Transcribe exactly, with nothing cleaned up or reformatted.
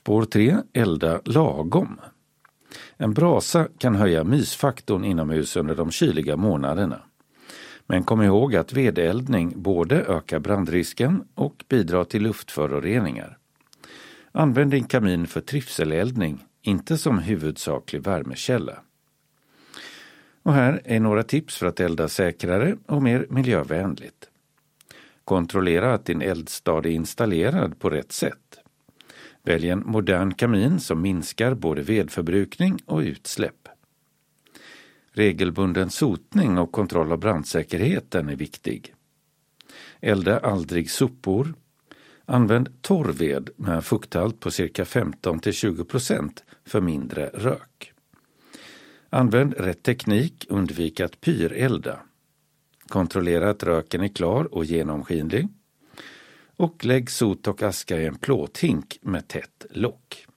Spår tre. Elda lagom. En brasa kan höja mysfaktorn inomhus under de kyliga månaderna. Men kom ihåg att vedeldning både ökar brandrisken och bidrar till luftföroreningar. Använd din kamin för trivseleldning, inte som huvudsaklig värmekälla. Och här är några tips för att elda säkrare och mer miljövänligt. Kontrollera att din eldstad är installerad på rätt sätt. Välj en modern kamin som minskar både vedförbrukning och utsläpp. Regelbunden sotning och kontroll av brandsäkerheten är viktig. Elda aldrig sopor. Använd torrved med fukthalt på cirka femton till tjugo procent för mindre rök. Använd rätt teknik, undvik att pyrelda. Kontrollera att röken är klar och genomskinlig. Och lägg sot och aska i en plåthink med tätt lock.